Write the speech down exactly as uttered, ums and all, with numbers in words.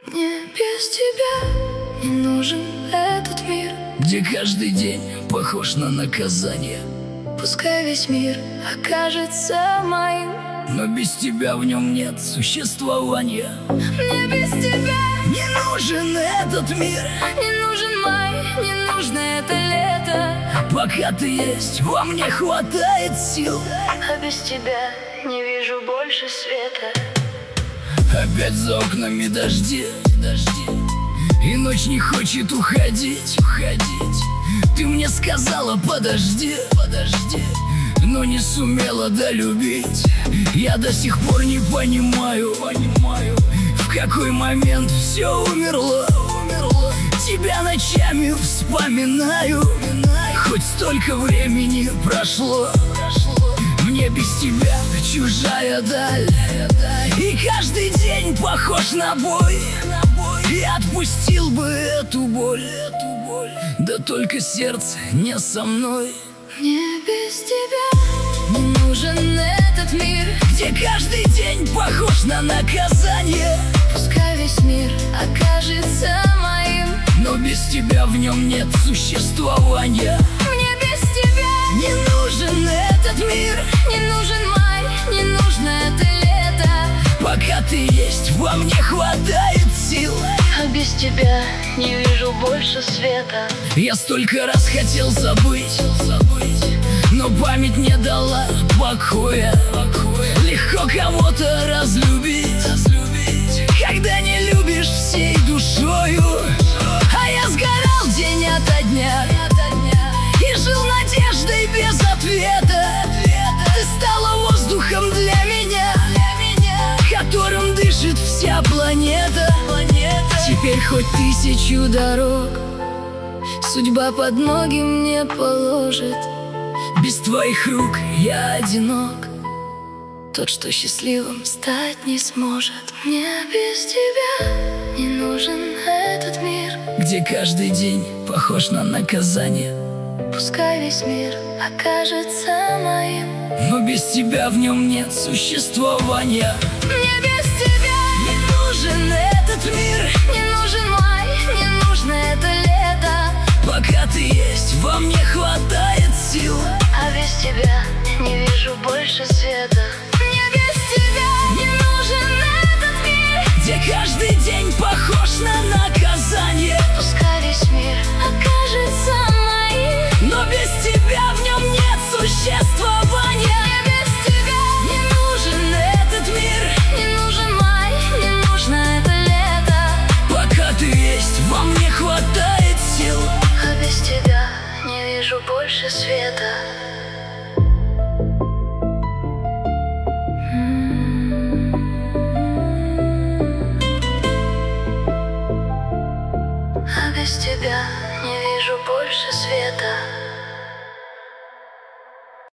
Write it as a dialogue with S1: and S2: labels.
S1: Мне без тебя не нужен этот мир,
S2: где каждый день похож на наказание.
S1: Пускай весь мир окажется моим,
S2: но без тебя в нем нет существования.
S1: Мне без тебя
S2: не нужен этот мир,
S1: не нужен май, не нужно это лето.
S2: Пока ты есть, во мне хватает сил,
S1: а без тебя не вижу больше света.
S2: Опять за окнами дожди, дожди, и ночь не хочет уходить, уходить. Ты мне сказала подожди, подожди, но не сумела долюбить. Я до сих пор не понимаю, понимаю, в какой момент все умерло, умерло. Тебя ночами вспоминаю, хоть столько времени прошло, прошло. Мне без тебя чужая даль, и каждый день похож на бой. Я отпустил бы эту боль, эту боль, да только сердце не со мной.
S1: Мне без тебя не нужен этот мир,
S2: где каждый день похож на наказание.
S1: Пускай весь мир окажется моим,
S2: но без тебя в нем нет существования.
S1: Мне без тебя
S2: не нужен этот мир,
S1: не нужен май, не нужно это лето.
S2: Пока ты есть, во мне хватает сил,
S1: а без тебя не вижу больше света.
S2: Я столько раз хотел забыть, забыть, но память не дала покоя, покоя. Легко кого-то разлюбить, разлюбить, когда не любишь всей душою. А я сгорал день ото дня и жил надеждой без ответа. Ты стала воздухом для меня, которым дышит вся планета. Теперь хоть тысячу дорог судьба под ноги мне положит, без твоих рук я одинок,
S1: тот, что счастливым стать не сможет. Мне без тебя не нужен этот мир,
S2: где каждый день похож на наказание.
S1: Пускай весь мир окажется моим,
S2: но без тебя в нем нет существования.
S1: Мне без тебя
S2: не нужен этот мир,
S1: не нужен май, не нужно это лето.
S2: Пока ты есть, во мне хватает сил,
S1: а без тебя не вижу больше света. Мне без тебя не нужен этот мир,
S2: где каждый день похож на наказание.
S1: Пускай весь мир окажется моим,
S2: но без тебя в нем нет существования.
S1: Мне без тебя
S2: не нужен этот мир,
S1: не нужен май, не нужно это лето.
S2: Пока ты есть, во мне хватает сил,
S1: а без тебя не вижу больше света. А без тебя не вижу больше света.